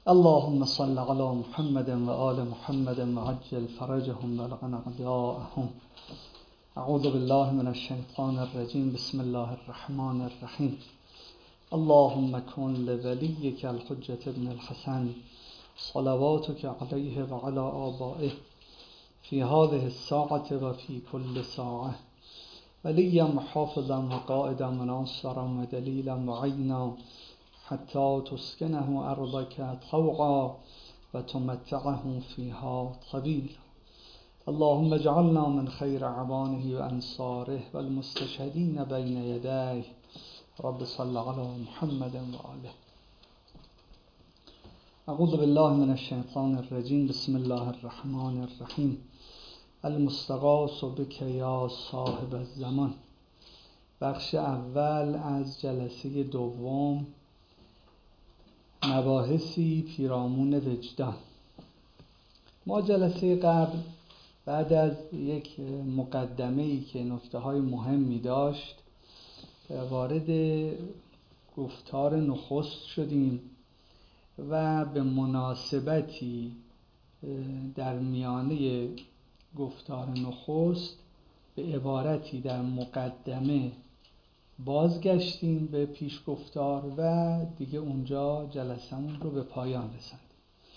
اللهم صل على محمد و آل محمد وعجل فرجهم وبلغ أعداءهم. اعوذ بالله من الشیطان الرجیم. بسم الله الرحمن الرحیم. اللهم کن لولیک الحجة ابن الحسن صلواتك علیه و علی آبائه فی هذه الساعة و فی کل ساعة ولیا محافظا و قائدا و ناصرا و دلیلا و عینا حتی تسکنه ارضک طوعا و تمتعه فیها طویلا. اللهم اجعلنا من خیر عوانه و انصاره و المستشهدین بین یدیه. رب صل علی محمد و آله. اعوذ بالله من الشیطان الرجیم. بسم الله الرحمن الرحیم. المستغاث بک یا صاحب الزمان. بخش اول از جلسه دوم، مباحثی پیرامون وجدان. ما جلسه قبل بعد از یک مقدمه‌ای که نکته‌های مهمی داشت وارد گفتار نخست شدیم و به مناسبتی در میانه گفتار نخست به عبارتی در مقدمه بازگشتیم به پیش گفتار و دیگه اونجا جلسمون رو به پایان رساندیم.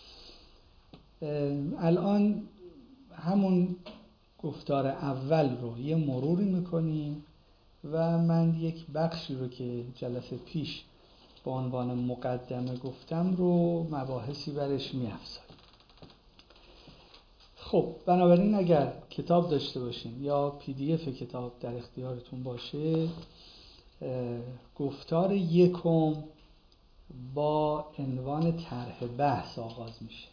الان همون گفتار اول رو یه مروری میکنیم و من یک بخشی رو که جلسه پیش با عنوان مقدمه گفتم رو مباحثی برش می‌افزاییم. خب بنابراین اگر کتاب داشته باشین یا PDF کتاب در اختیارتون باشه، گفتار یکم با عنوان طرح بحث آغاز میشه.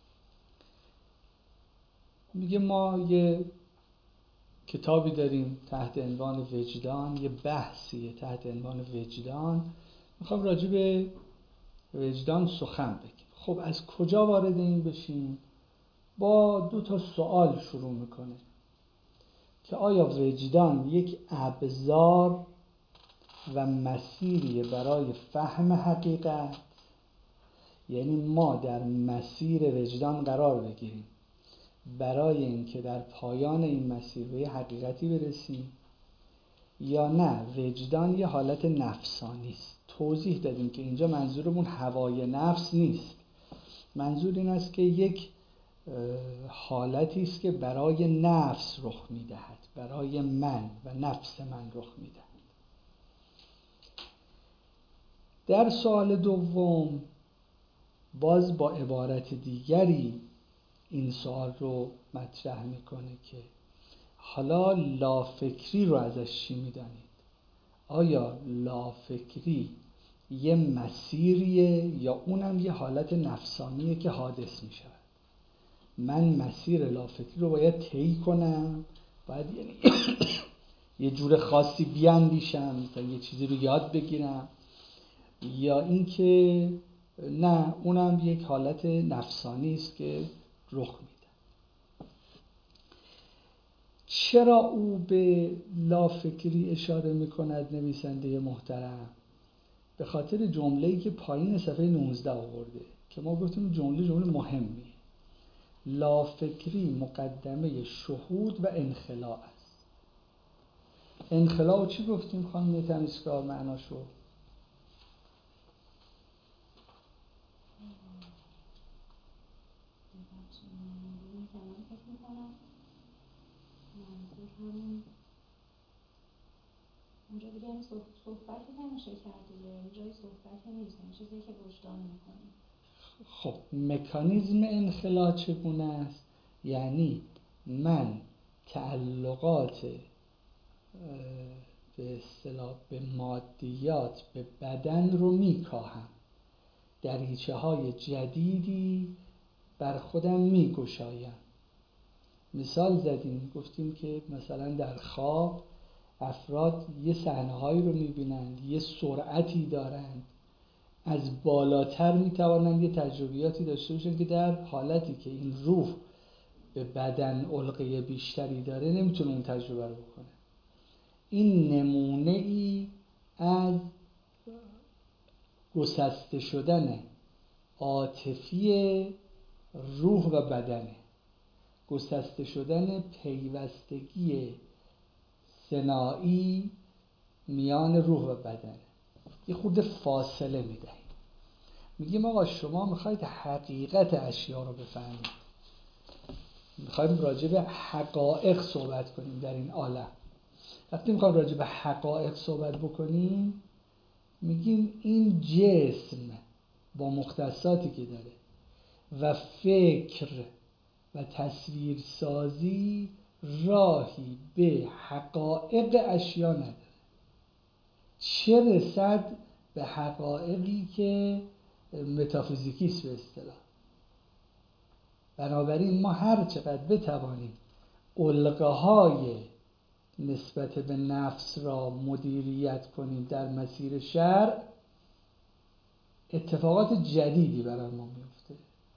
میگه ما یه کتابی داریم تحت عنوان وجدان، یه بحثیه تحت عنوان وجدان، میخوام راجع به وجدان سخن بگیم. خب از کجا وارد این بشیم؟ با 2 سوال شروع میکنه که آیا وجدان یک ابزار و مسیری برای فهم حقیقت، یعنی ما در مسیر وجدان قرار بگیریم برای اینکه در پایان این مسیر به حقیقتی برسیم، یا نه وجدان یه حالت نفسانی است. توضیح دادیم که اینجا منظورمون هوای نفس نیست، منظور این است که یک حالتی است که برای نفس رخ میدهد، برای من و نفس من رخ میدهد. در سوال دوم باز با عبارت دیگری این سوال رو مطرح میکنه که حالا لافکری رو ازش چی میدانید؟ آیا لافکری یه مسیریه یا اونم یه حالت نفسانیه که حادث میشه؟ من مسیر لافکری رو باید طی کنم، باید یعنی یه جور خاصی بیاندیشم تا یه چیزی رو یاد بگیرم، یا اینکه نه اونم یک حالت نفسانی است که رخ میده؟ چرا او به لافکری اشاره میکند نویسنده محترم؟ به خاطر جمله‌ای که پایین صفحه 19 آورده که ما گفتیم جمله مهمیه. لافکری مقدمه شهود و انخلاء است. انخلاء چی گفتیم خانم تمیزکار معناشو؟ اونجا دیگه این صحبتی نمیشه کرد دیگه، اینجای صحبتی نیست، این چیزی که وجدان میکنه. خب مکانیزم انخلاء چگونه است؟ یعنی من تعلقات به اصطلاح به مادیات، به بدن رو میکاهم، دریچه های جدیدی بر خودم میگشایم. مثال زدیم، گفتیم که مثلا در خواب افراد یه صحنه‌هایی رو می‌بینند، یه سرعتی دارند، از بالاتر می‌توانند یه تجربیاتی داشته باشند که در حالتی که این روح به بدن علقه بیشتری داره نمیتونه اون تجربه رو بکنه. این نمونه‌ای از گسسته شدن عاطفی روح و بدنه، گسسته شدن پیوستگی ثنایی میان روح و بدنه. یه خود فاصله میدهیم، میگیم آقا شما میخواید حقیقت اشیا رو بفهمید، میخوایم راجع به حقایق صحبت کنیم در این عالم. وقتی میخوایم راجع به حقایق صحبت بکنیم میگیم این جسم با مختصاتی که داره و فکر و تصویرسازی راهی به حقایق اشیا نداره، چه رسد به حقایقی که متافیزیکیست به اصطلاح. بنابراین ما هر چقدر بتوانیم القه‌های نسبت به نفس را مدیریت کنیم در مسیر شرع، اتفاقات جدیدی برای ما میفته.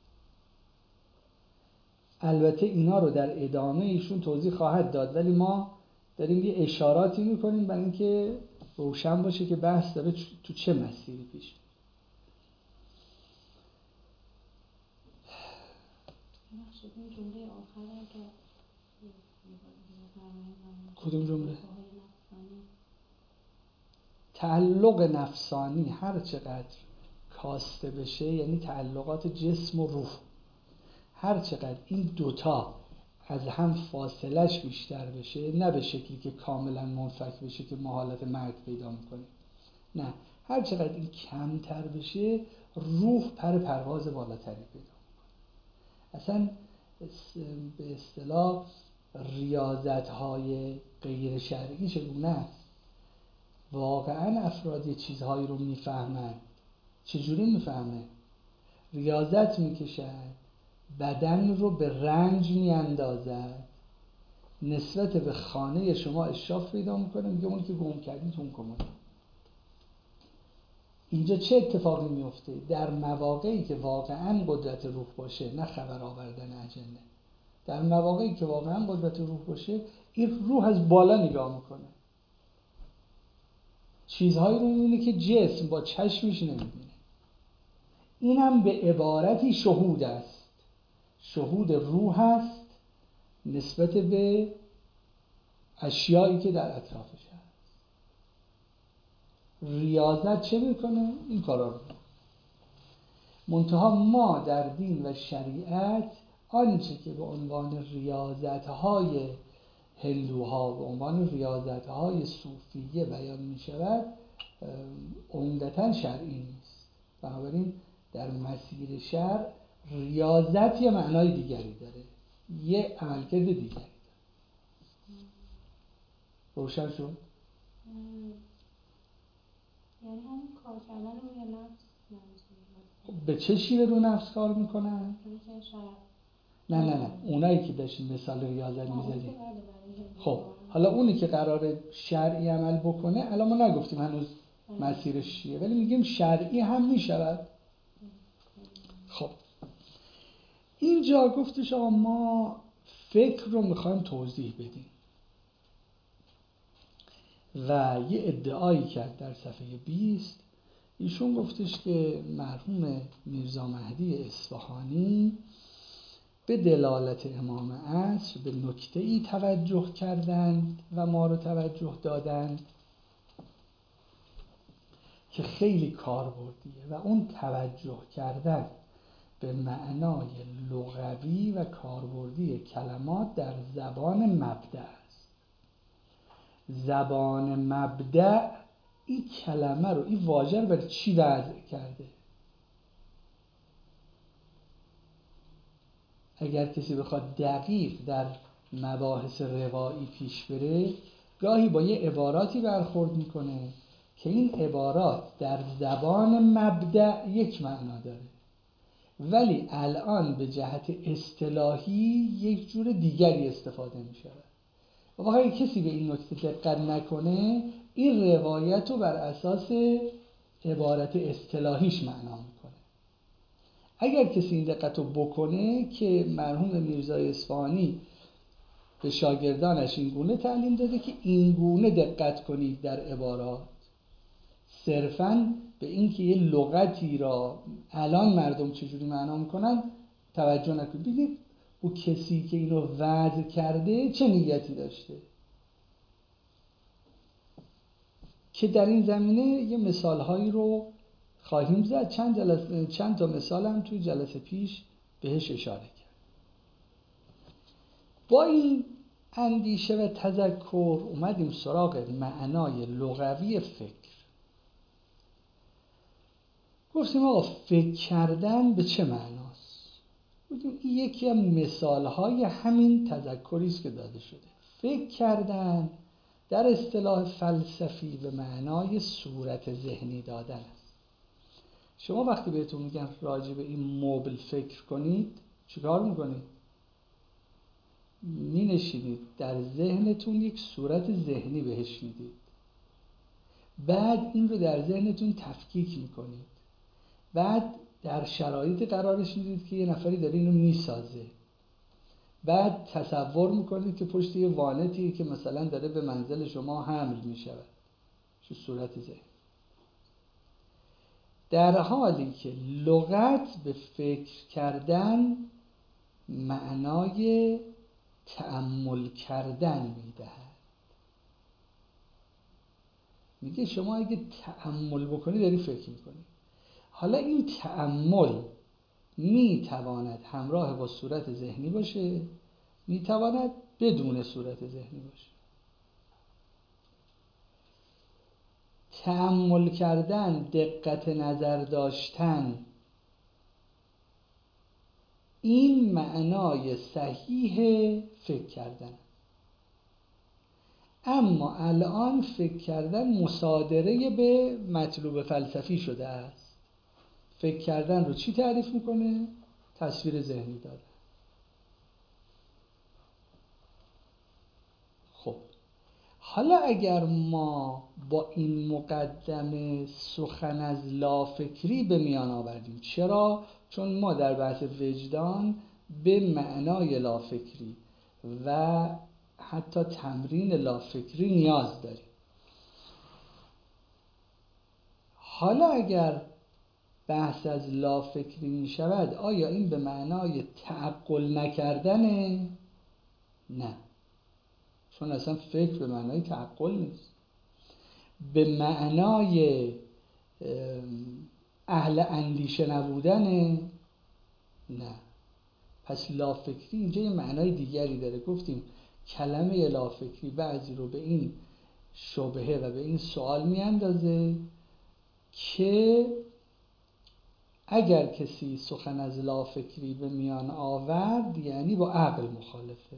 البته اینا رو در ادامه ایشون توضیح خواهد داد، ولی ما داریم یه اشاراتی میکنیم برای اینکه روشن باشه که بحث داره تو چه مسیری پیش. این جمله آخر اگر کدوم جمله؟ تعلق نفسانی هر چقدر کاسته بشه، یعنی تعلقات جسم و روح، هر چقدر این دوتا از هم فاصلش بیشتر بشه، نه به شکلی که کاملا منفک بشه که ما حالت مرگ پیدا میکنیم، نه، هر چقدر این کمتر بشه روح پرواز بالاتری پیدا میکنه. اصلا به اصطلاح ریاضت‌های غیر شرعی چگونه است؟ واقعا افراد یه چیزهایی رو میفهمن. چجوری میفهمه؟ ریاضت میکشد، بدن رو به رنج میاندازد، نسبت به خانه شما اشراف پیدا میکنه، میگه اون که گم کردید اون کمد. اینجا چه اتفاقی میفته؟ در مواقعی که واقعا قدرت روح باشه، نه خبر آوردن اجنه، در مواقعی که واقعا قدرت روح باشه، این روح از بالا نگاه میکنه، چیزهایی رو میبینه که جسم با چشمش نمیبینه. این هم به عبارتی شهود است، شهود روح است نسبت به اشیایی که در اطرافش هست. ریاضت چه میکنه؟ این کارا رو. منتها ما در دین و شریعت آنچه که به عنوان ریاضت‌های هندوها، به عنوان ریاضت‌های صوفیه بیان می‌شود، عمدتاً شرعی نیست. بنابراین در مسیر شرع ریاضت یه معنای دیگری داره، یه عملکرد دیگری داره. روشن شد؟ یعنی هم کار کردن روی نفس. به چه شیوه رو نفس کار میکنن؟ نه اونایی که داشتیم مثال ریاضت میزدیم. خب حالا اونی که قراره شرعی عمل بکنه، الان ما نگفتیم هنوز مسیرش چیه، ولی میگیم شرعی هم میشود. خب اینجا گفتش آقا ما فکر رو میخوایم توضیح بدیم و یه ادعایی کرد در صفحه 20. ایشون گفتش که مرحوم میرزا مهدی اصفهانی به دلالت امام عصر به نکته‌ای توجه کردند و ما رو توجه دادند که خیلی کاربردیه، و اون توجه کردن به معنای لغوی و کاربردی کلمات در زبان مبدأ است. زبان مبدأ این کلمه رو، این واژه رو برای چی وضع کرده؟ اگر کسی بخواد دقیق در مباحث روایی پیش بره، گاهی با یه عباراتی برخورد میکنه که این عبارات در زبان مبدأ یک معنا داره، ولی الان به جهت اصطلاحی یک جور دیگری استفاده میشه. و واقعا کسی به این نکته دقت نکنه، این روایت رو بر اساس عبارت اصطلاحیش معنا میکنه. اگر کسی این دقت رو بکنه که مرحوم میرزا اصفهانی به شاگردانش این گونه تعلیم داده که این گونه دقت کنید در عبارات، صرفاً به اینکه یه لغتی را الان مردم چجوری معنا میکنن توجه نکنید. ببینید او کسی که اینو وضع کرده چه نیتی داشته، که در این زمینه یه مثالهایی رو خواهیم زد. چند تا مثال هم توی جلسه پیش بهش اشاره کرد. با این اندیشه و تذکر اومدیم سراغ معنای لغوی فکر. گفتیم آقا فکر کردن به چه معناست؟ بودیم این یکی از مثالهای همین تذکری است که داده شده. فکر کردن در اصطلاح فلسفی به معنای صورت ذهنی دادن است. شما وقتی بهتون میگن راجع به این مبل فکر کنید چیکار میکنید؟ مینشینید در ذهنتون یک صورت ذهنی بهش میدید، بعد این رو در ذهنتون تفکیک میکنید، بعد در شرایط قرارش میدید که یه نفری داره اینو میسازه، بعد تصور میکنید که پشت یه وانتیه که مثلا داره به منزل شما حمل میشود، چه صورت ذهن. در حالی که لغت به فکر کردن معنای تأمل کردن میدهد. میگه شما اگه تأمل بکنی داری فکر میکنی. حالا این تأمل میتواند همراه با صورت ذهنی باشه، میتواند بدون صورت ذهنی باشه. تأمل کردن، دقت نظر داشتن، این معنای صحیح فکر کردن. اما الان فکر کردن مصادره به مطلوب فلسفی شده است. فکر کردن رو چی تعریف میکنه؟ تصویر ذهنی دادن. خب حالا اگر ما با این مقدمه سخن از لافکری به میان آوردیم، چرا؟ چون ما در بحث وجدان به معنای لافکری و حتی تمرین لافکری نیاز داریم. حالا اگر بحث از لافکری می شود، آیا این به معنای تعقل نکردنه؟ نه، چون اصلا فکر به معنای تعقل نیست. به معنای اهل اندیشه نبودنه؟ نه. پس لافکری اینجا یه معنای دیگری داره. گفتیم کلمه لافکری بعضی رو به این شبهه و به این سوال میاندازه که اگر کسی سخن از لافکری به میان آورد یعنی با عقل مخالفه.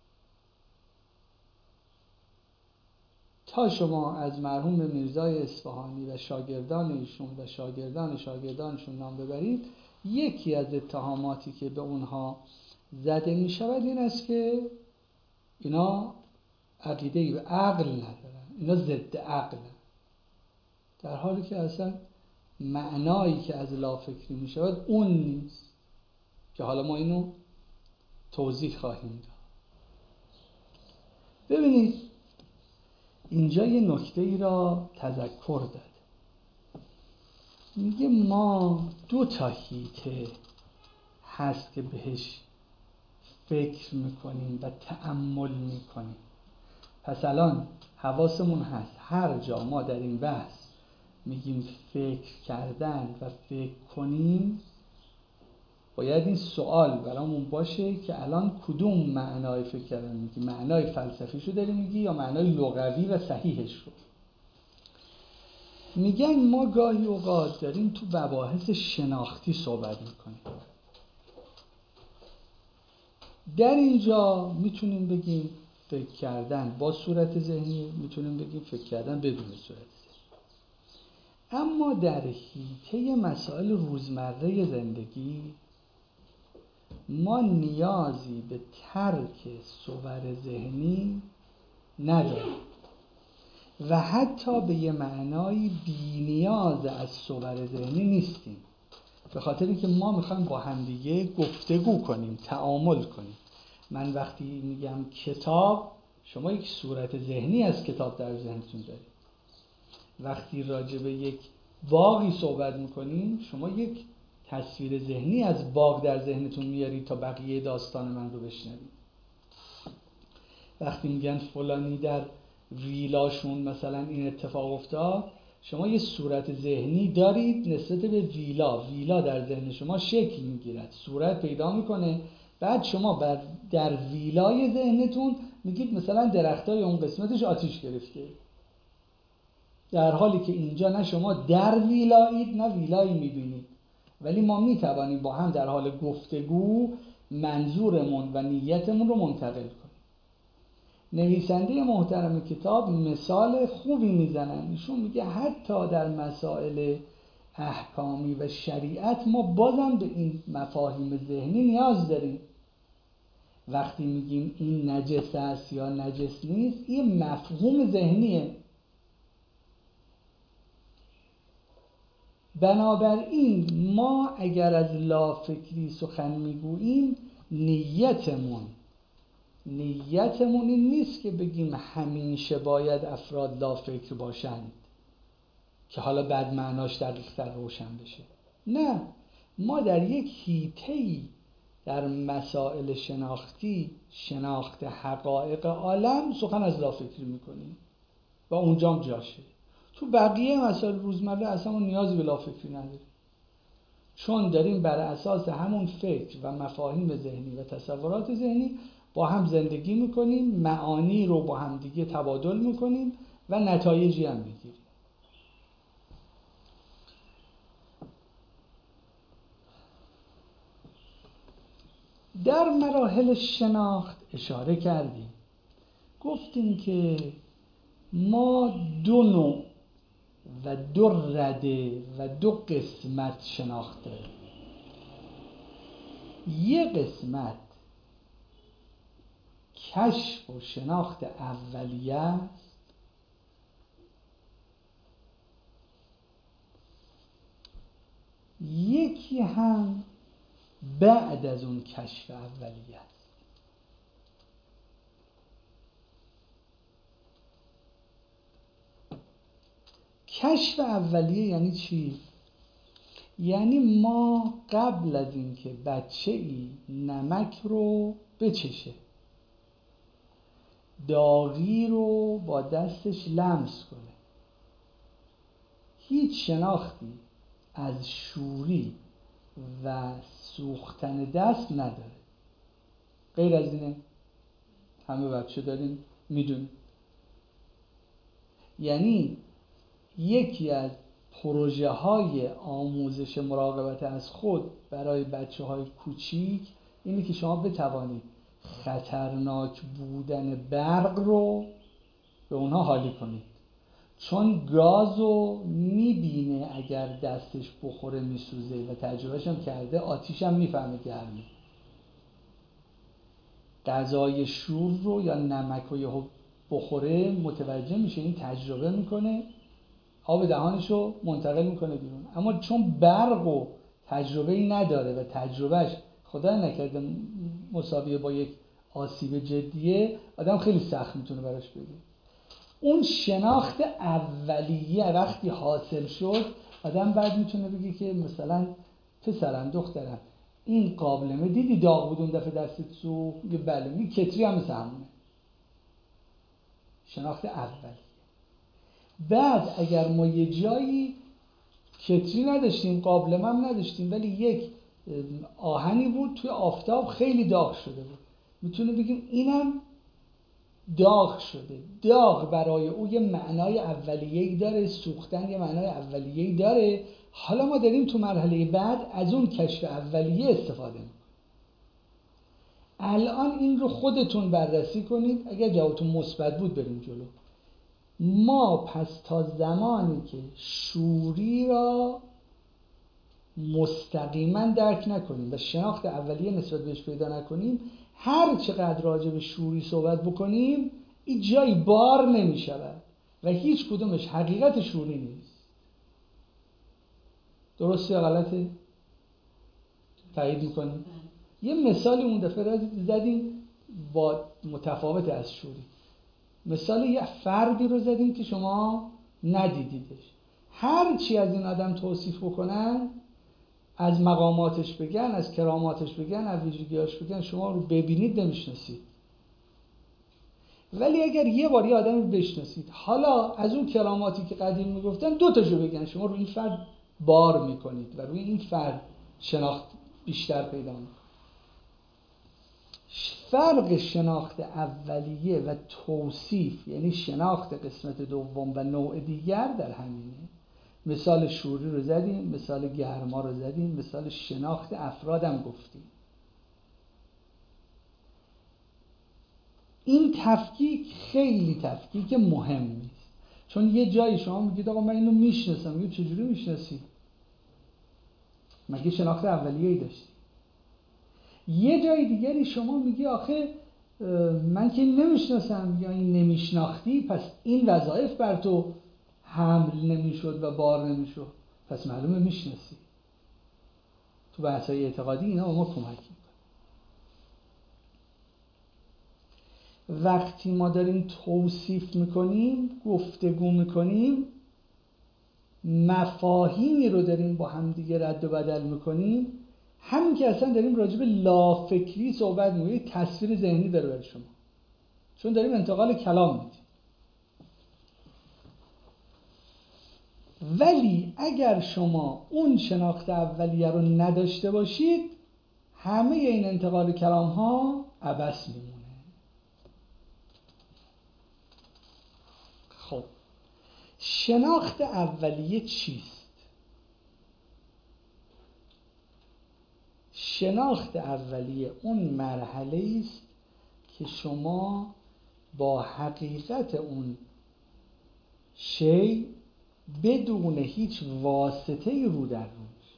تا شما از مرحوم میرزای اصفهانی و شاگردان ایشون و شاگردان شاگردانشون نام ببرید، یکی از اتهاماتی که به اونها زده می شود این است که اینا عقیده‌ای به عقل ندارن، اینا ضد عقلن، در حالی که اصلا معنایی که از لافکری می شود اون نیست که حالا ما اینو توضیح خواهیم داد. ببینید اینجا یه نکته ای را تذکر داد. میگه ما 2 حیطه هست که بهش فکر میکنیم و تأمل میکنیم. پس الان حواسمون هست هر جا ما در این بحث میگیم فکر کردن و فکر کنیم، باید این سوال برامون باشه که الان کدوم معنای فکر کردن میگی؟ معنای فلسفیشو داری میگی یا معنای لغوی و صحیحش رو؟ میگن ما گاهی اوقات داریم تو مباحث شناختی صحبت میکنیم. در اینجا میتونیم بگیم فکر کردن با صورت ذهنی، میتونیم بگیم فکر کردن بدون صورت ذهنی. اما در حیطه مسائل روزمره زندگی ما نیازی به ترک صور ذهنی نداریم و حتی به یه معنای بی نیاز از صور ذهنی نیستیم، به خاطر اینکه ما میخوایم با همدیگه گفتگو کنیم، تعامل کنیم. من وقتی میگم کتاب، شما یک صورت ذهنی از کتاب در ذهنتون دارید. وقتی راجع به یک باغی صحبت میکنیم شما یک تصویر ذهنی از باغ در ذهنتون میارید تا بقیه داستان من رو بشنوید. وقتی میگن فلانی در ویلاشون مثلا این اتفاق افتاد، شما یه صورت ذهنی دارید نسبت به ویلا در ذهن شما شکل میگیرد، صورت پیدا میکنه، بعد شما در ویلای ذهنتون میگید مثلا درختای اون قسمتش آتیش گرفته، در حالی که اینجا نه شما در ویلایید نه ویلایی میبینید، ولی ما میتوانیم با هم در حال گفتگو منظورمون و نیتمون رو منتقل کنیم. نویسنده محترم کتاب مثال خوبی میزنن، ایشون میگه حتی در مسائل احکامی و شریعت ما بازم به این مفاهیم ذهنی نیاز داریم. وقتی میگیم این نجس است یا نجس نیست، این مفهوم ذهنیه. بنابراین ما اگر از لافکری سخن میگوییم، نیتمون این نیست که بگیم همیشه باید افراد لافکر باشند که حالا بعد معناش دقیق‌تر روشن بشه. نه، ما در یک حیطه‌ای در مسائل شناخت حقایق عالم سخن از لافکری میکنیم و اونجام جاشه. تو بقیه مسائل روزمره اصلا نیازی به لافکری نداریم، چون داریم بر اساس همون فکر و مفاهیم ذهنی و تصورات ذهنی با هم زندگی میکنیم، معانی رو با هم دیگه تبادل میکنیم و نتایجی هم میگیریم. در مراحل شناخت اشاره کردیم، گفتیم که ما دو نوع و دو رده و دو قسمت شناخت داریم. یه قسمت کشف و شناخت اولیه است، یکی هم بعد از اون کشف اولیه است. کشف اولیه یعنی چی؟ یعنی ما قبل از اینکه بچه‌ای نمک رو بچشه، داغی رو با دستش لمس کنه، هیچ شناختی از شوری و سوختن دست نداره. غیر از اینه؟ همه بچه داریم میدونیم. یعنی یکی از پروژه های آموزش مراقبت از خود برای بچه های کوچیک اینه که شما بتوانید خطرناک بودن برق رو به اونها حالی کنید، چون گازو میبینه اگر دستش بخوره میسوزه و تجربهش هم کرده، آتیش هم میفهمه گرمه. غذای شور رو یا نمک رو بخوره متوجه میشه، این تجربه میکنه، آب دهانش رو منتقل میکنه بیرون. اما چون برق و تجربه‌ای نداره و تجربهش خدا نکرده مساویه با یک آسیب جدیه، آدم خیلی سخت میتونه براش بگه. اون شناخت اولیه وقتی حاصل شد، آدم بعد میتونه بگه که مثلا پسرم دخترم این قابلمه دیدی داغ بود اون دفعه دستت سوخت؟ میگه بله. میگه کتری هم مثل همونه. شناخت اولیه. بعد اگر ما یه جایی کتری نداشتیم، قابلمه هم نداشتیم، ولی یک آهنی بود توی آفتاب خیلی داغ شده بود، میتونه بگیم اینم داغ شده. داغ برای او یه معنای اولیه‌ای داره، سوختن یه معنای اولیه‌ای داره. حالا ما داریم تو مرحله بعد از اون کشف اولیه استفاده میکنیم. الان این رو خودتون بررسی کنید، اگر جوابتون مثبت بود بریم جلو. ما پس تا زمانی که شوری را مستقیما درک نکنیم و شناخت اولیه نسبت بهش پیدا نکنیم، هر چقدر راجع به شوری صحبت بکنیم این جایی بار نمی شود و هیچ کدومش حقیقت شوری نیست. درسته یا غلطه؟ تایید میکنیم؟ یه مثالی اون دفعه زدیم با متفاوت از شوری. مثال یه فردی رو زدیم که شما ندیدیدش. هر چی از این آدم توصیف بکنن، از مقاماتش بگن، از کراماتش بگن، از ویژگیاش بگن، شما رو ببینید نمیشناسید. ولی اگر یه بار یه آدم رو بشناسید، حالا از اون کراماتی که قدیم میگفتن 2 تاشو بگن، شما رو این فرد بار میکنید و روی این فرد شناخت بیشتر پیدا میکنید. فرق شناخت اولیه و توصیف، یعنی شناخت قسمت دوم و نوع دیگر، در همینه. مثال شوری رو زدیم، مثال گرما رو زدیم، مثال شناخت افرادم گفتیم. این تفکیک خیلی تفکیک مهمی است، چون یه جایی شما میگید آقا من اینو میشناسم، میگید چجوری میشناسی؟ مگه شناخت اولیه‌ای داشتی؟ یه جای دیگری شما میگی آخه من که نمیشناسم، یا این نمیشناختی، پس این وظایف بر تو حمل نمیشد و بار نمیشد، پس معلومه میشناسی. تو بحث‌های اعتقادی اینا به ما کمک میکنه. وقتی ما داریم توصیف میکنیم، گفتگو میکنیم، مفاهیمی رو داریم با هم دیگه رد و بدل میکنیم، همین که اصلا داریم راجع به لافکری صحبت میکنیم، یک تصویر ذهنی داره برای شما، چون داریم انتقال کلام میدیم. ولی اگر شما اون شناخت اولیه رو نداشته باشید، همه این انتقال کلام ها عبث میمونه. خب شناخت اولیه چیست؟ شناخت اولیه اون مرحله است که شما با حقیقت اون شی بدون هیچ واسطه‌ای رو در رو میشید.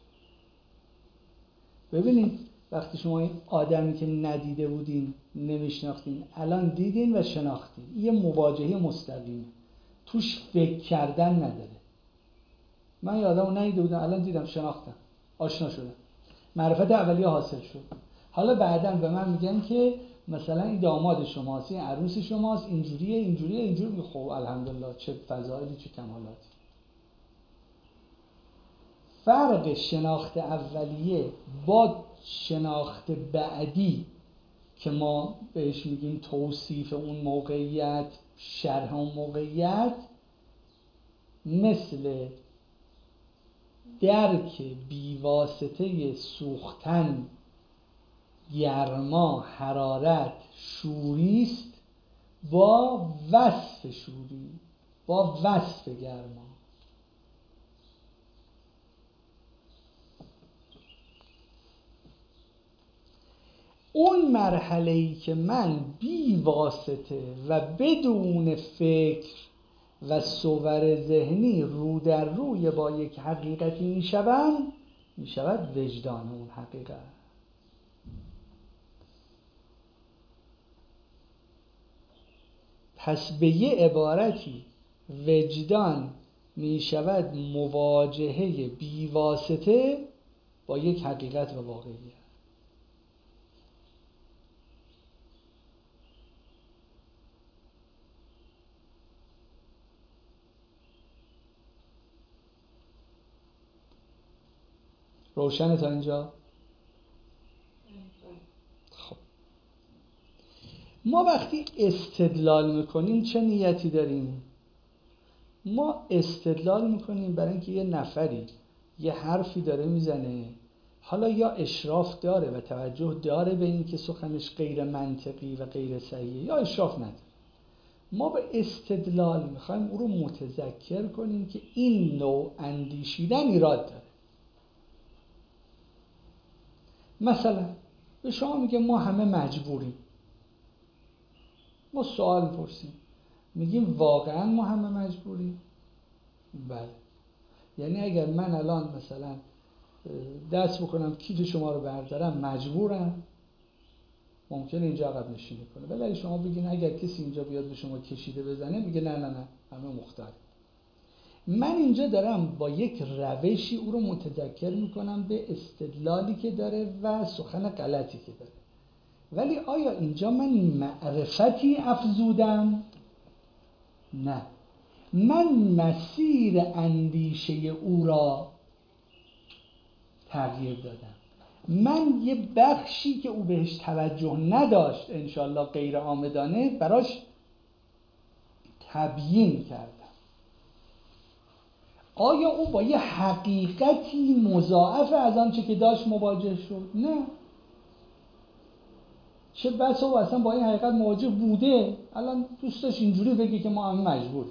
ببینید وقتی شما این آدمی که ندیده بودین، نمیشناختین، الان دیدین و شناختین، یه مواجهه مستقیمه، توش فکر کردن نداره. من یه آدمو ندیده بودم، الان دیدم، شناختم، آشنا شدم، معرفت اولیه حاصل شد. حالا بعداً به من میگن که مثلا این داماد شماست، این عروس شماست، اینجوریه اینجوریه اینجوری. خب الحمدلله، چه فضائلی، چه کمالاتی. فرق شناخت اولیه با شناخت بعدی که ما بهش میگیم توصیف اون موقعیت، شرح اون موقعیت، مثل درک بیواسطه سوختن، گرما، حرارت، شوری است با وصف شوری، با وصف گرما. اون مرحله‌ای که من بی واسطه و بدون فکر و صور ذهنی رو در روی با یک حقیقتی میشود وجدان اون حقیقت. پس به یه عبارتی وجدان میشود مواجهه بی واسطه با یک حقیقت و واقعیت. روشنه تا اینجا؟ خب ما وقتی استدلال میکنیم چه نیتی داریم؟ ما استدلال میکنیم برای اینکه یه نفری یه حرفی داره میزنه، حالا یا اشراف داره و توجه داره به این که سخنش غیر منطقی و غیر صحیحه، یا اشراف نداره. ما به استدلال میخوایم او رو متذکر کنیم که این نوع اندیشیدن ایراد داره. مثلا به شما میگه ما همه مجبوریم. ما سوال پرسیم، میگیم واقعا ما همه مجبوریم؟ بله. یعنی اگر من الان مثلا دست بکنم کیف شما رو بردارم، مجبورم؟ ممکنه اینجا عقب نشینی کنه. ولی اگه شما بگین اگر کسی اینجا بیاد به شما کشیده بزنه، میگه نه نه نه، همه مختار. من اینجا دارم با یک روشی او رو متذکر میکنم به استدلالی که داره و سخن غلطی که داره. ولی آیا اینجا من معرفتی افزودم؟ نه. من مسیر اندیشه او را تغییر دادم. من یه بخشی که او بهش توجه نداشت انشالله غیر عامدانه براش تبیین کردم. آیا او با یه حقیقتی مضاعف از آنچه که داشت مواجه شد؟ نه. چه بسا او اصلا با این حقیقت مواجه بوده، الان دوستش اینجوری بگه که ما هم مجبور.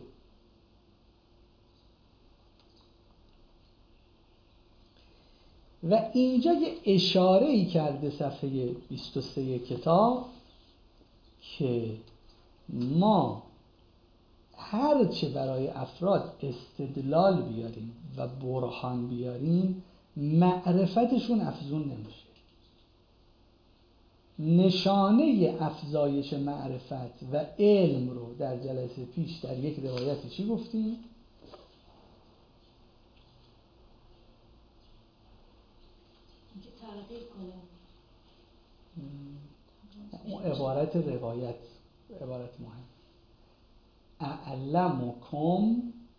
و اینجا یه اشاره‌ای کرده صفحه 23 کتاب که ما هرچه برای افراد استدلال بیاریم و برهان بیاریم معرفتشون افزون نمیشه. نشانه افزایش معرفت و علم رو در جلسه پیش در یک روایتی چی گفتیم؟ اون عبارت روایت عبارت مهم. اعلمکم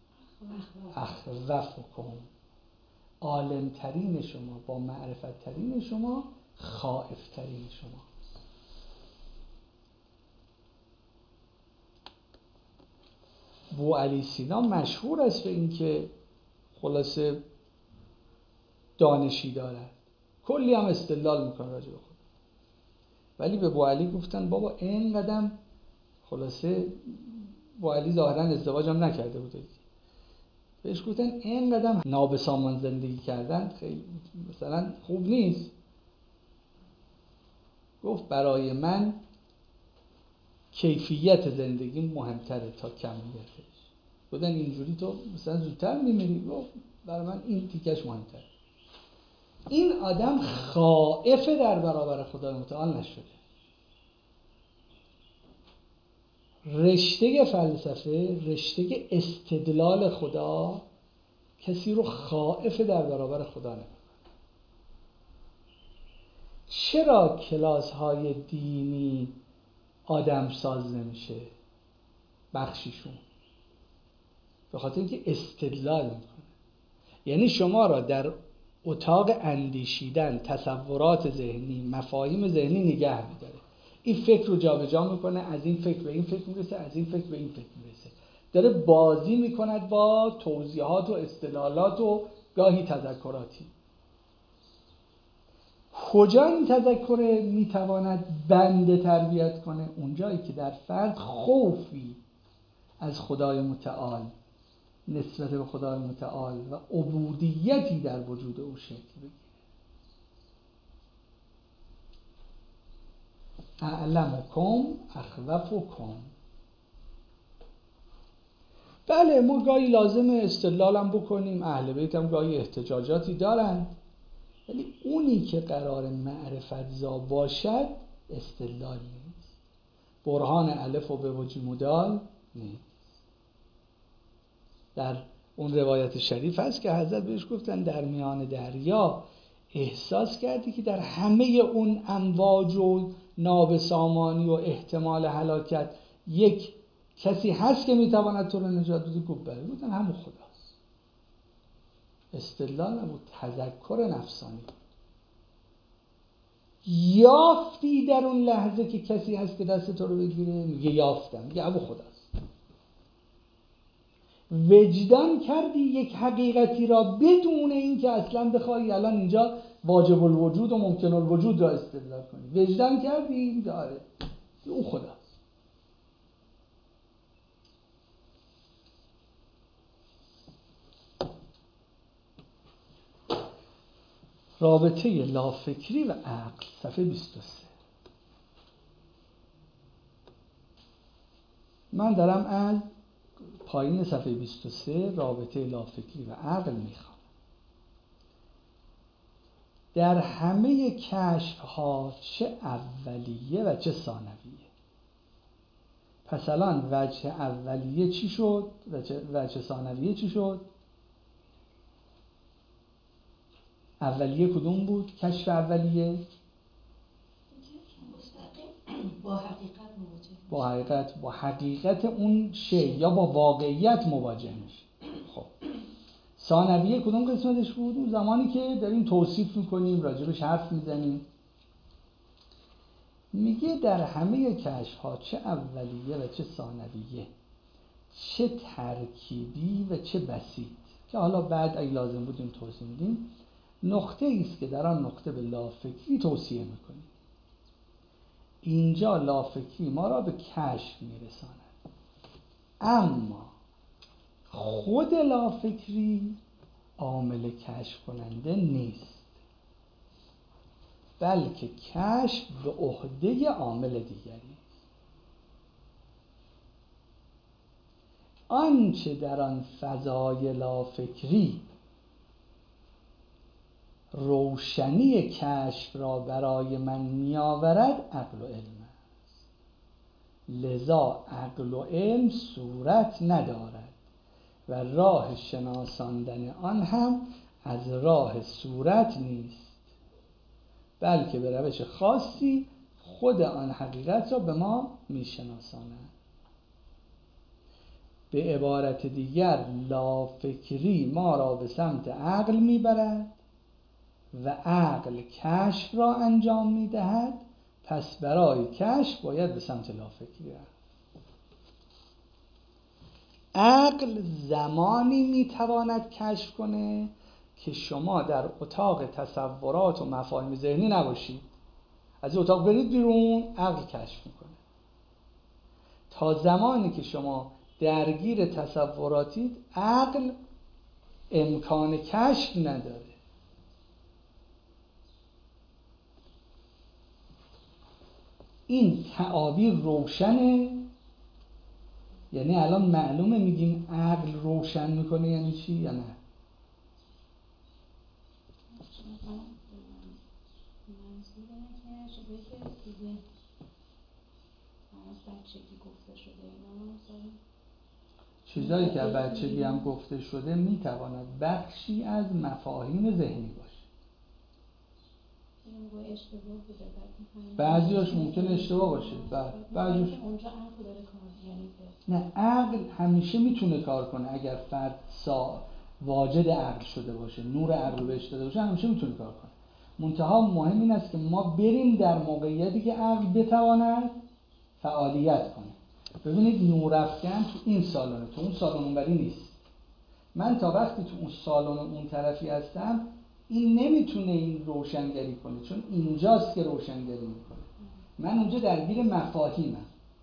اخوفکم، عالمترین شما با معرفت ترین شما خائف ترین شما. بوعلی سینا مشهور است به این که خلاصه دانشی دارد، کلی هم استدلال میکنه راجع به خود، ولی به بوعلی گفتن بابا این قدم، خلاصه بوعلی ظاهرا ازدواج هم نکرده بوده، بهش گفتن این قدم نابسامان زندگی کردن خیلی مثلا خوب نیست. گفت برای من کیفیت زندگی مهمتره تا کمیتش. گفتن اینجوری تو مثلا زودتر میمیری. گفت برای من این تیکش مهمتره. این آدم خائف در برابر خدای متعال نشده. رشته فلسفه، رشته استدلال خدا کسی رو خائف در برابر خدا نمی‌کنه. چرا کلاس های دینی آدم ساز نمیشه بخشیشون؟ به خاطر اینکه استدلال میکنه. یعنی شما را در اتاق اندیشیدن، تصورات ذهنی، مفاهیم ذهنی نگه میداره. این فکر رو جابجا میکنه، از این فکر به این فکر میرسه، از این فکر به این فکر میرسه. داره بازی میکند با توضیحات و استدلالات و گاهی تذکراتی. کجا این تذکر میتواند بنده تربیت کنه؟ اونجایی که در فرد خوفی از خدای متعال نسبت به خدای متعال و عبودیتی در وجود او شکل بگیره. اعلمکم اخوفکم. بله ما گاهی لازمه استدلال هم بکنیم، اهل بیت هم گاهی احتجاجاتی دارن، ولی اونی که قرار معرفت زا باشد استدلال نیست، برهان الف و به وجی مدال نیست. در اون روایت شریف هست که حضرت بهش گفتن در میان دریا احساس کردی که در همه اون امواج و نابسامانی و احتمال هلاکت یک کسی هست که میتواند تو رو نجات بده؟ گفت بله. گفتن همون خداست. استدلال نبود، تذکر نفسانی. یافتی در اون لحظه که کسی هست که دست تو رو بگیره؟ میگه یافتم. میگه ابو خداست. وجدان کردی یک حقیقتی را بدون اینکه اصلا بخوای الان اینجا واجب الوجود و ممکن الوجود را استدلال کنی. وجدان کردی؟ داره او خداست. رابطه لافکری و عقل، صفحه 23. من دارم از پایین صفحه 23 رابطه لافکری و عقل میخوام. در همه کشف ها چه اولیه و چه ثانویه. پس الان وجه اولیه چی شد؟ وجه ثانویه چی شد؟ اولیه کدوم بود؟ کشف اولیه مستقیم با حقیقت مواجه با حقیقت اون شی یا با واقعیت مواجه میشید. خب ثانویه کدوم قسمتش بود؟ اون زمانی که داریم توصیف میکنیم، راجبش حرف میزنیم. میگه در همه کشف‌ها، چه اولیه و چه ثانویه، چه ترکیبی و چه بسیط، که حالا بعد اگه لازم بود این توضیح میدیم، نقطه ایست که در آن نقطه به لافکری توصیه میکنیم. اینجا لافکری ما را به کشف میرساند، اما خود لافکری عامل کشف کننده نیست، بلکه کشف به عهده عامل دیگری. آنچه در آن فضای لافکری روشنی کشف را برای من می‌آورد، عقل و علم است. لذا عقل و علم صورت ندارد و راه شناساندن آن هم از راه صورت نیست، بلکه به روش خاصی خود آن حقیقت را به ما می‌شناساند. به عبارت دیگر لافکری ما را به سمت عقل میبرد و عقل کشف را انجام میدهد، پس برای کشف باید به سمت لافکری رفت. عقل زمانی میتواند کشف کنه که شما در اتاق تصورات و مفاهیم ذهنی نباشید. از اتاق برید بیرون، عقل کشف میکنه. تا زمانی که شما درگیر تصوراتید، عقل امکان کشف نداره. این تعابیر روشنه؟ یعنی الان معلومه میگیم عقل روشن میکنه یعنی چی یا نه؟ چیزایی که بچگی هم گفته شده میتواند بخشی از مفاهیم ذهنی باشه. بعضیاش ممکن اشتباه باشه. بعضیاش نه، عقل همیشه میتونه کار کنه. اگر فرد واجد عقل شده باشه، نور عقل بهش داده باشه، همیشه میتونه کار کنه. منتها مهم این است که ما بریم در موقعیتی که عقل بتواند فعالیت کنه. ببینید نورافکن تو این سالونه، تو اون سالن اونوری نیست. من تا وقتی تو اون سالن اون طرفی هستم، این نمیتونه این روشنگری کنه، چون اینجاست که روشنگری میکنه. من اونجا درگیر مفاهیمم.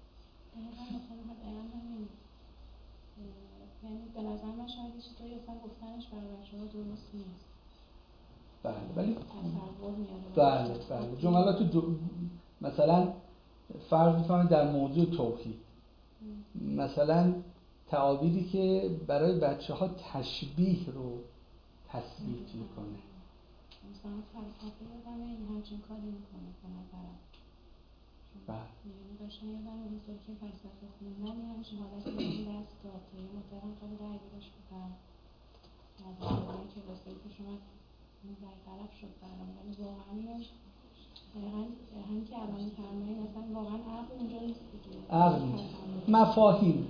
یعنی به نظر من شاید یه چیزایی اصلا گفتنش برای بچه‌ها درست نیست. بله ولی تصور میاره. بله جملات مثلا فرض می‌کنید در موضوع توحید، مثلا تعابیری که برای بچه‌ها تشبیه رو تثبیت میکنه. مثلا فلسفه یادمه این همچین کاری میکنه به نظرم. بله. یعنی داشتم یادم اون سال که فلسفه خوندم یه همچین حالتی به من دست داد تا یه مدرم خیلی درگیرش بودم. از اولای کلاسایی که شما برطرف شد برام، ولی واقعا دقیقا همین که الان می‌فرمایید اصلا واقعا عقل اونجا نیست دیگه. عقل مفاهیم.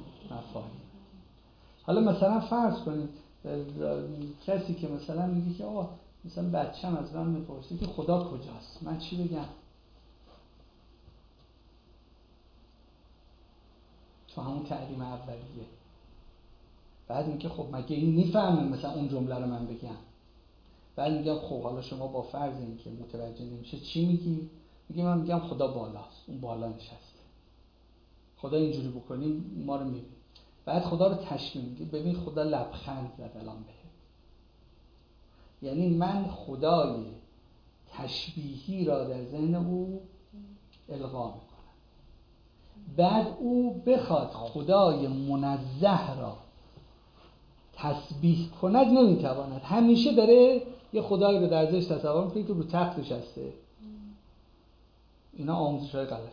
حالا مثلا فرض کنید کسی که مثلا میگه که آقا مثلا بچه‌م از من میپرسه که خدا کجاست، من چی بگم؟ تو همون تعلیم اولیه. بعد میگه خب مگه این میفهمه مثلا اون جمله رو من بگم؟ بعد میگم خب حالا شما با فرض این که متوجه نمیشه چی میگی؟ میگه من میگم خدا بالاست، اون بالا نشسته. خدا اینجوری بکنیم ما رو میبینه. بعد خدا رو تشبیه میگه، ببین خدا لبخند زد الان بهت. یعنی من خدای تشبیهی را در ذهن او القا میکنم. بعد او بخواد خدای منزه را تسبیح کند نمیتواند. همیشه داره یه خدایی رو در ذهنش تصور میکنه که رو تخت نشسته. اینا آموزش‌های غلط.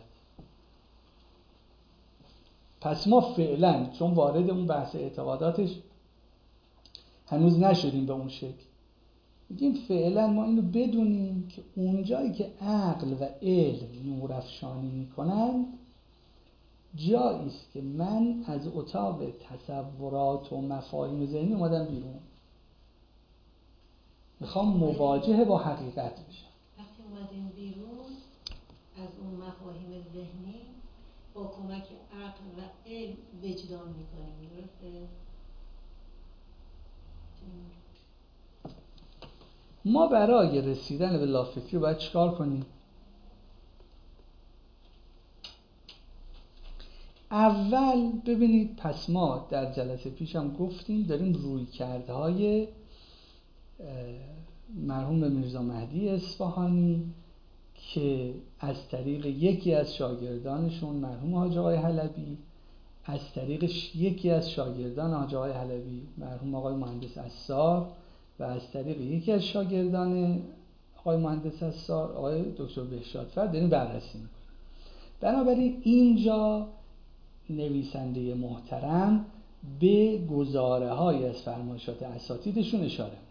پس ما فعلا چون وارد اون بحث اعتقاداتش هنوز نشدیم به اون شکل، میگیم فعلا ما اینو بدونیم که اونجایی که عقل و علم نورافشانی میکنن جایی است که من از اتاق تصورات و مفاهیم ذهنی اومدم بیرون، میخوام مواجه با حقیقت بشم. وقتی اومدیم بیرون از اون مفاهیم ذهنی با کمک عقل و علم وجدان میکنیم، درسته؟ ما برای رسیدن به لافکری باید چیکار کنیم؟ اول ببینید، پس ما در جلسه پیشم گفتیم داریم رویکردهای مرحوم میرزا مهدی اصفهانی که از طریق یکی از شاگردانشون مرحوم حاج آقای حلبی، از طریق یکی از شاگردان حاج آقای حلبی مرحوم آقای مهندس عصار و از طریق یکی از شاگردان آقای مهندس عصار آقای دکتر بهشادفر داریم بررسی می‌کنیم. بنابراین اینجا نویسنده محترم به گزاره‌های از فرمایشات اساتیدشون اشاره می‌کنه.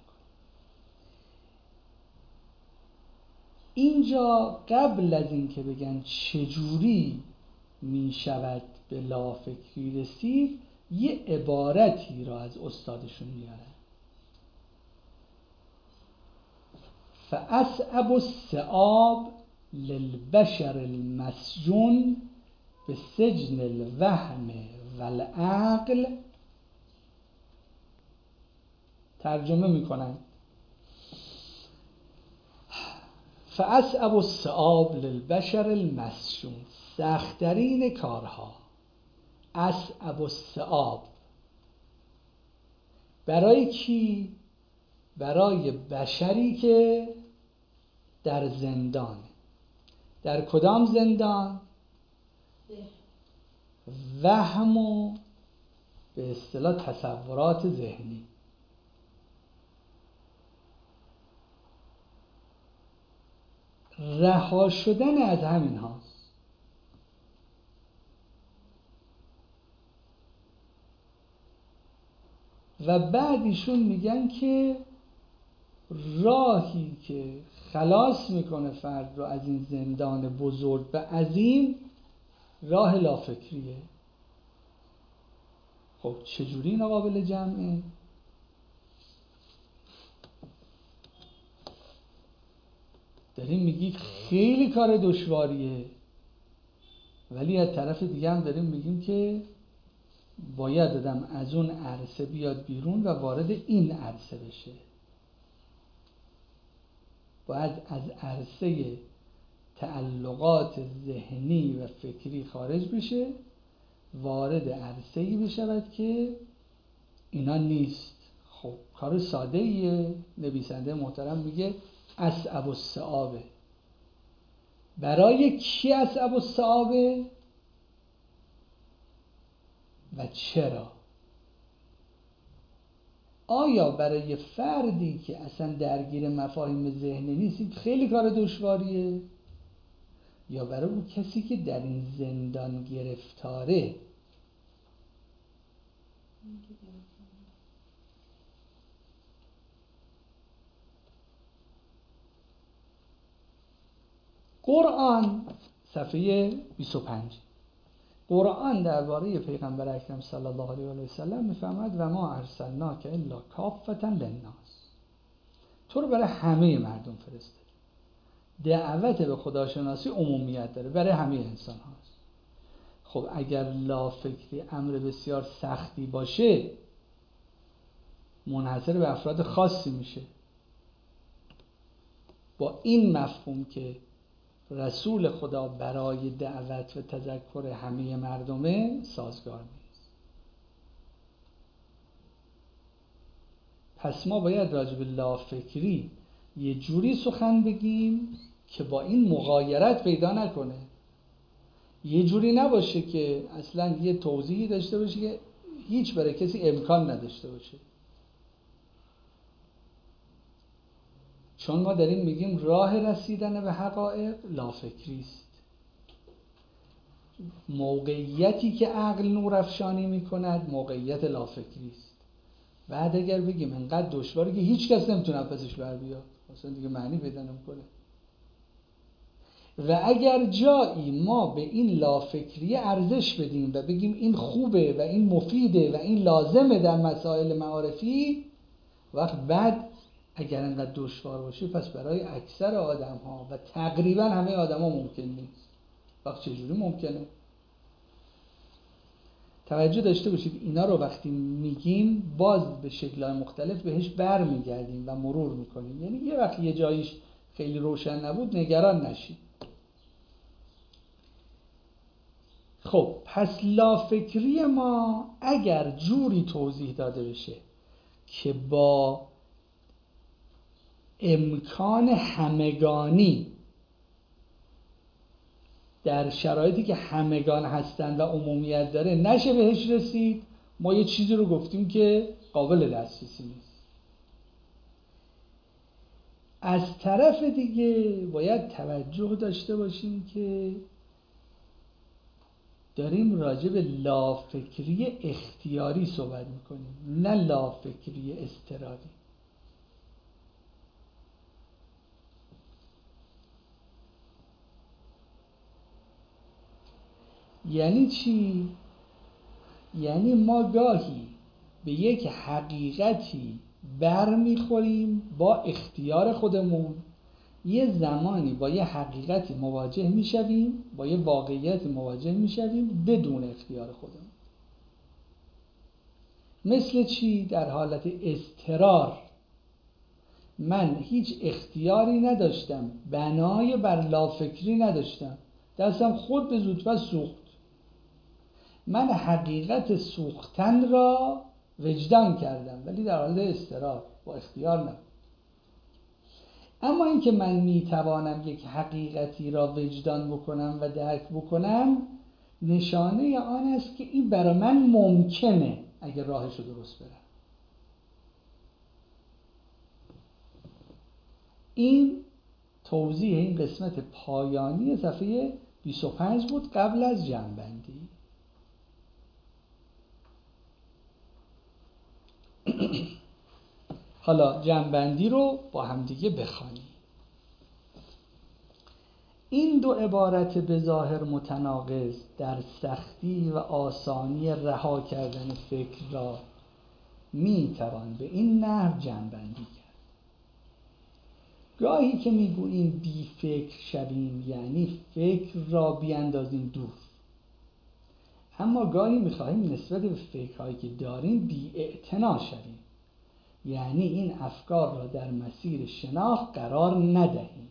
اینجا قبل از اینکه بگن چجوری میشود به لافکری رسید، یه عبارتی را از استادشون میارن: فأصعب الصعاب للبشر المسجون به سجن الوهم والعقل. ترجمه میکنن فأصعب الصعاب للبشر المسجون، سخت‌ترین کارها، اصعب الصعاب برای کی؟ برای بشری که در زندان. در کدام زندان؟ وهم و به اصطلاح تصورات ذهنی. رها شدن از همین هاست. و بعد ایشون میگن که راهی که خلاص میکنه فرد رو از این زندان بزرگ و عظیم راه لافکریه. خب چجوری اینا قابل جمعه؟ داریم میگید خیلی کار دشواریه، ولی از طرف دیگه هم داریم میگیم که باید آدم از اون عرصه بیاد بیرون و وارد این عرصه بشه. باید از عرصه تعلقات ذهنی و فکری خارج بشه، وارد عرصه‌ای بشود که اینا نیست. خب کار ساده ایه. نویسنده محترم میگه اصعب الصعاب. برای کی اصعب الصعاب و چرا؟ آیا برای فردی که اصلا درگیر مفاهیم ذهنی نیست خیلی کار دشواریه، یا برای اون کسی که در این زندان گرفتاره؟ قرآن صفحه 25. قرآن درباره پیغمبر اکرم صلی الله علیه و سلم میفرماید و ما ارسلناک الا کافة للناس. تو رو برای همه مردم فرستادیم. دعوت به خداشناسی عمومیت داره، برای همه انسان هاست. خب اگر لافکری امر بسیار سختی باشه، منحصر به افراد خاصی میشه. با این مفهوم که رسول خدا برای دعوت و تذکر همه مردمه سازگار نیست. پس ما باید راجع به لافکری یه جوری سخن بگیم که با این مغایرت پیدا نکنه. یه جوری نباشه که اصلا یه توضیحی داشته باشه که هیچ برای کسی امکان نداشته باشه. چون ما داریم میگیم راه رسیدن به حقایق لافکری است. موقعیتی که عقل نورافشانی میکند موقعیت لافکری است. بعد اگر بگیم انقدر دشواره که هیچ کس نمیتونه پسش بر بیاد، اصلا دیگه معنی پیدا نمیکنه. و اگر جایی ما به این لافکری ارزش بدیم و بگیم این خوبه و این مفیده و این لازمه در مسائل معارفی، وقت بعد اگر انقدر دشوار باشه پس برای اکثر آدم ها و تقریبا همه آدم ها ممکن نیست. وقت چجوری ممکنه؟ توجه داشته باشید اینا رو وقتی میگیم باز به شکل‌های مختلف بهش برمیگردیم و مرور میکنیم. یعنی یه وقت یه جاییش خیلی روشن نبود نگران نشید. خب پس لافکری ما اگر جوری توضیح داده بشه که با امکان همگانی در شرایطی که همگان هستن و عمومیت داره نشه بهش رسید، ما یه چیزی رو گفتیم که قابل دسترسی نیست. از طرف دیگه باید توجه داشته باشیم که داریم راجع به لافکری اختیاری صحبت میکنیم، نه لافکری اضطراری. یعنی چی؟ یعنی ما گاهی به یک حقیقتی برمیخوریم با اختیار خودمون، یه زمانی با یه حقیقتی مواجه میشویم، با یه واقعیتی مواجه میشویم بدون اختیار خودمون. مثل چی؟ در حالت اضطرار من هیچ اختیاری نداشتم، بنای بر لافکری نداشتم، دستم خود به زودتر سوخت. من حقیقت سوختن را وجدان کردم ولی در حال اضطرار، با اختیار نه. اما اینکه من میتوانم یک حقیقتی را وجدان بکنم و درک بکنم نشانه آن است که این برای من ممکنه اگه راهشو درست برم. این توضیح این قسمت پایانی صفحه 25 بود قبل از جمع‌بندی. حالا جمع‌بندی رو با همدیگه بخوانیم. این دو عبارت به ظاهر متناقض در سختی و آسانی رها کردن فکر را میتوان به این نحو جمع‌بندی کرد. گاهی که میگوییم بی فکر شویم یعنی فکر را بیاندازیم دور، اما گاهی میخواهیم نسبت به فکرهایی که داریم بی اعتنا شویم، یعنی این افکار را در مسیر شناخت قرار ندهیم.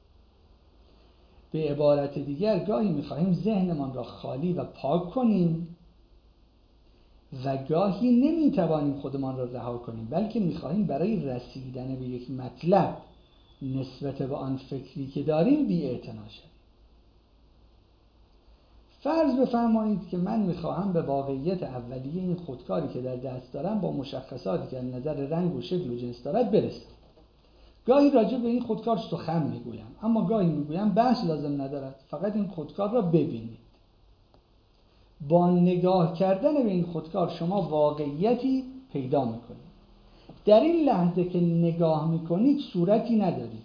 به عبارت دیگر گاهی می‌خواهیم ذهنمان را خالی و پاک کنیم و گاهی نمی‌توانیم خودمان را رها کنیم، بلکه می‌خواهیم برای رسیدن به یک مطلب نسبت به آن فکری که داریم بی‌اعتنا شویم. فرض بفرمایید که من می‌خواهم به واقعیت اولیه این خودکاری که در دست دارم با مشخصاتی که از نظر رنگ و شکل و جنس دارد برسم. گاهی راجع به این خودکار سخن میگویم، اما گاهی میگویم بحث لازم ندارد، فقط این خودکار را ببینید. با نگاه کردن به این خودکار شما واقعیتی پیدا میکنید. در این لحظه که نگاه میکنید صورتی ندارید،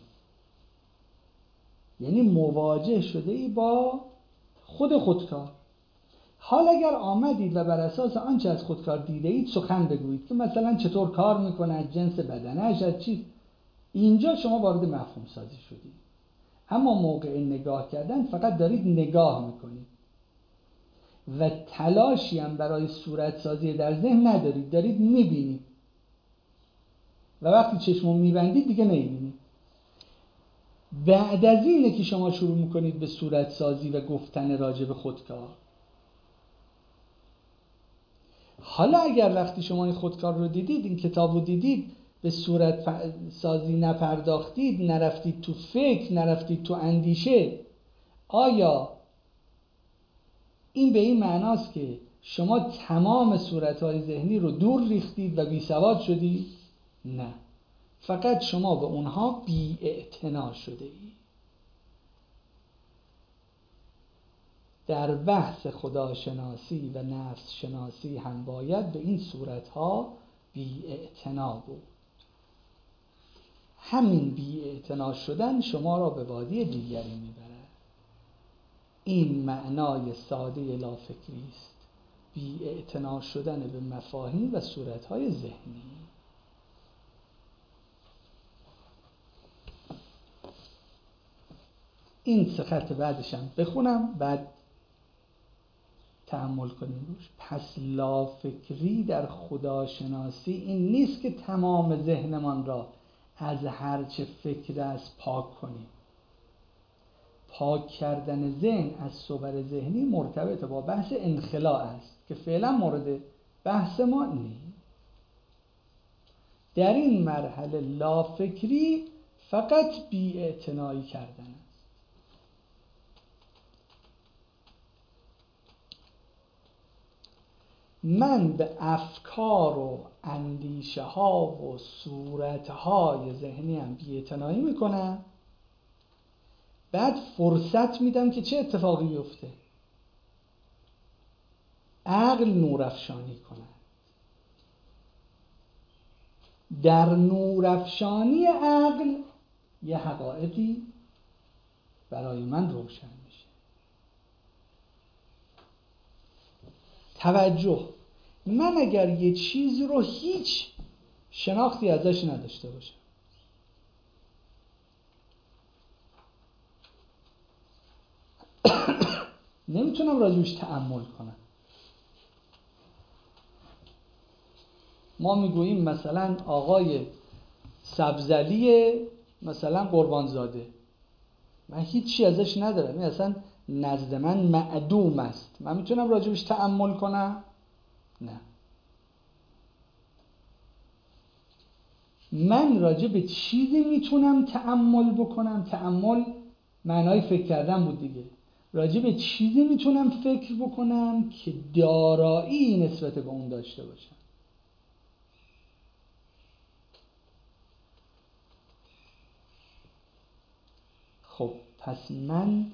یعنی مواجه شده ای با خود خودکار. حال اگر آمدید و بر اساس آنچه از خودکار دیده اید سخن بگویید که مثلا چطور کار میکنه، جنس بدنش، از چی، اینجا شما وارد مفهوم سازی شدید. اما موقع نگاه کردن فقط دارید نگاه میکنید و تلاشی هم برای صورت سازی در ذهن ندارید، دارید میبینید و وقتی چشمو میبندید دیگه نمیبینید. بعد از اینه که شما شروع میکنید به صورت سازی و گفتن راجع به خودکار. حالا اگر وقتی شما این خودکار رو دیدید، این کتاب رو دیدید، به صورت سازی نپرداختید، نرفتید تو فکر، نرفتید تو اندیشه، آیا این به این معناست که شما تمام صورتهای ذهنی رو دور ریختید و بی سواد شدید؟ نه، فقط شما به اونها بی اعتنا شده اید. در بحث خداشناسی و نفس شناسی هم باید به این صورتها بی اعتنا بود. همین بی اعتنا شدن شما را به وادی دیگری میبرد. این معنای ساده لافکری است، بی‌اعتنا شدن به مفاهیم و صورت‌های ذهنی. این 3 خط بعدش هم بخونم بعد تأمل کنیم روش. پس لافکری در خداشناسی این نیست که تمام ذهنمان را از هرچه فکر است پاک کنیم. پاک کردن ذهن از صور ذهنی مرتبط با بحث انخلاء است که فعلا مورد بحث ما نیست. در این مرحله لافکری فقط بی‌اعتنایی کردن است. من به افکار و اندیشه ها و صورت های ذهنی هم بی‌اعتنایی میکنم، بعد فرصت میدم که چه اتفاقی بیفته؟ عقل نورافشانی کنه. در نورافشانی عقل یه حقایقی برای من روشن میشه. توجه، من اگر یه چیزی رو هیچ شناختی ازش نداشته باشم، نمیتونم راجبش تأمل کنم. ما میگوییم مثلا آقای سبزعلی مثلا قربانزاده، من هیچی ازش ندارم، این اصلا نزد من معدوم است، من میتونم راجبش تأمل کنم؟ نه. من راجب چیزی میتونم تأمل بکنم، تأمل معنای فکر کردن بود دیگه، راجب چیزی میتونم فکر بکنم که دارایی نسبت به اون داشته باشم. خب پس من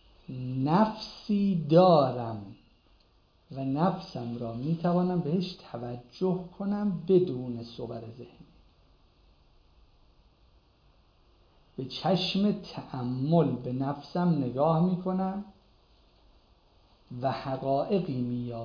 نفسی دارم و نفسم را میتوانم بهش توجه کنم بدون صور ذهنی. به چشم تأمل به نفسم نگاه میکنم و حقایقی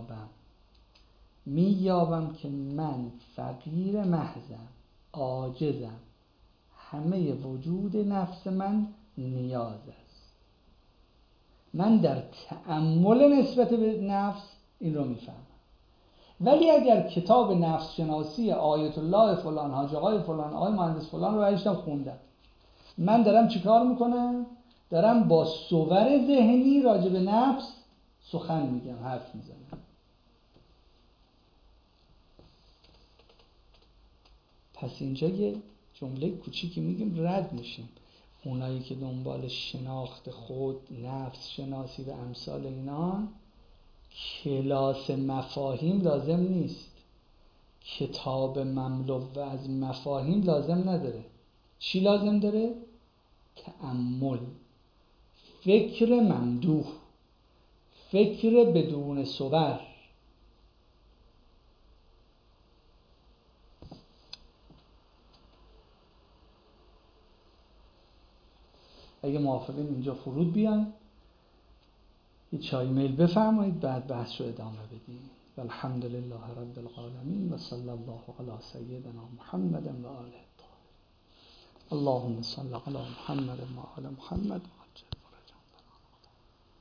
مییابم که من فقیر محضم، عاجزم، همه وجود نفس من نیاز است. من در تأمل نسبت به نفس این رو میفهمم. ولی اگر کتاب نفس شناسی آیت الله فلان، حاج آقای فلان، آقای مهندس فلان رو برشتم خوندم، من دارم چیکار میکنم؟ دارم با صور ذهنی راجع به نفس سخن میگم، حرف میزنم. پس اینجا یه جمله کوچیکی میگیم رد میشیم. اونایی که دنبال شناخت خود، نفس شناسی و امثال اینان، کلاس مفاهیم لازم نیست، کتاب مملو از مفاهیم لازم نداره. چی لازم داره؟ تأمل، فکر ممدوح، فکر بدون صور. اگه موافقین اینجا فرود بیان، یه چای میل بفرمایید، بعد بحث رو ادامه بدیم. والحمد لله رب العالمین و صلی الله علی سیدنا محمد و آله. اللهم صل علی محمد و آل محمد.